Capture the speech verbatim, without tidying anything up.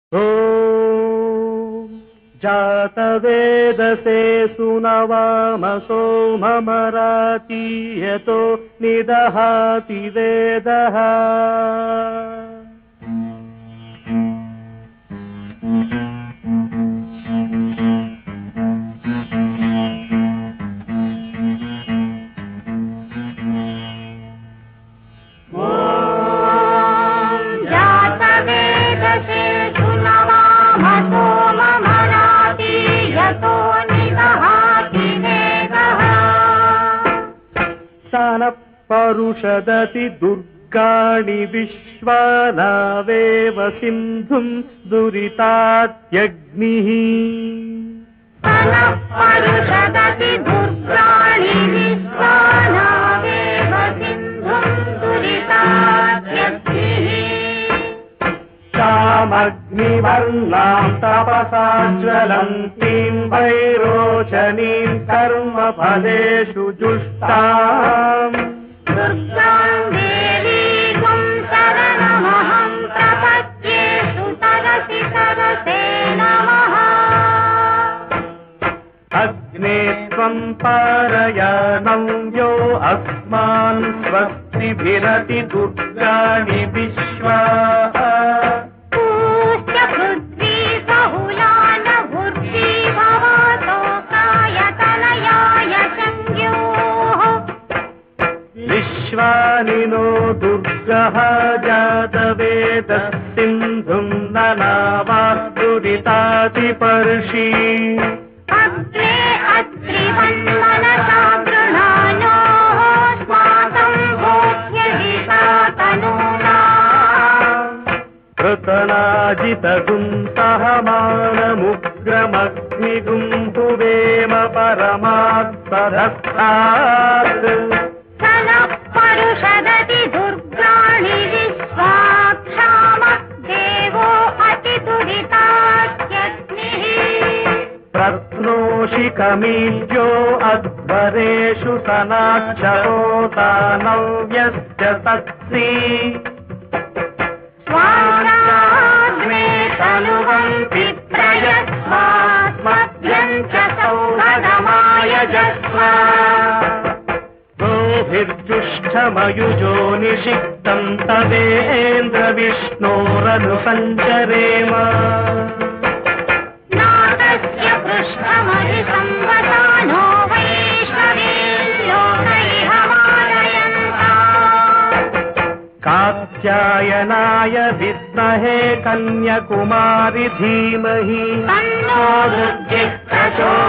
ॐ जातवेदसे सुनवामसो ममराति यतो निदहाति वेदः। परुषदति दुर्गाणि विश्वानावेव सिन्धुं दुरितात्यग्निः। परुषदति दुर्गाणि विश्वानावेव सिन्धुं दुरितात्यग्निः। तामग्निवर्णां तपसा ज्वलन्तीं वैरोचनीं कर्मफलेषु जुष्टाम् दुर्गां देवीं शरणमहं प्रपद्ये सुतरसि सरसे नमः। अग्ने त्वं पारयानं यो अस्मान् स्वस्तिभिरति दुर्गाणि विश्वा। पूज्य पृथ्वी बहुलान भूर्भि भवतो कायतनयाय संज्ञोः। विश्वानिनो दुर्गः जातवेदः सिन्धुं ननावाद्दुरितातिपर्षि। अग्ने अत्रिवन्मनसा गृहाणोः स्वातं भोग्यहिता तनूनाम्। कृतनाजितगुं सहमानमुग्रमग्निगुं हुवेम परमात्परस्तात्। परुषदति दुर्गाणि विश्वाक्षाम देवो अतिदुरितात्यग्निः। प्रत्नोषि कमीज्यो अध्वरेषु सनाक्षरोतानव्यस्य सत्सि। स्वाग्ने तनुवन्ति प्रयस्वास्मभ्यं च सौहृदमायजस्व। गोभिर्जुष्टमयुजो निषिक्तं तवेन्द्र विष्णोरनुसञ्चरेम। नादस्य पृष्ठमधिसंवदानो वैष्णवीर्योकैहमालयन्ता। कात्यायनाय विद्महे कन्याकुमारि धीमहि तन्नो दुर्गिः प्रचोदयात्।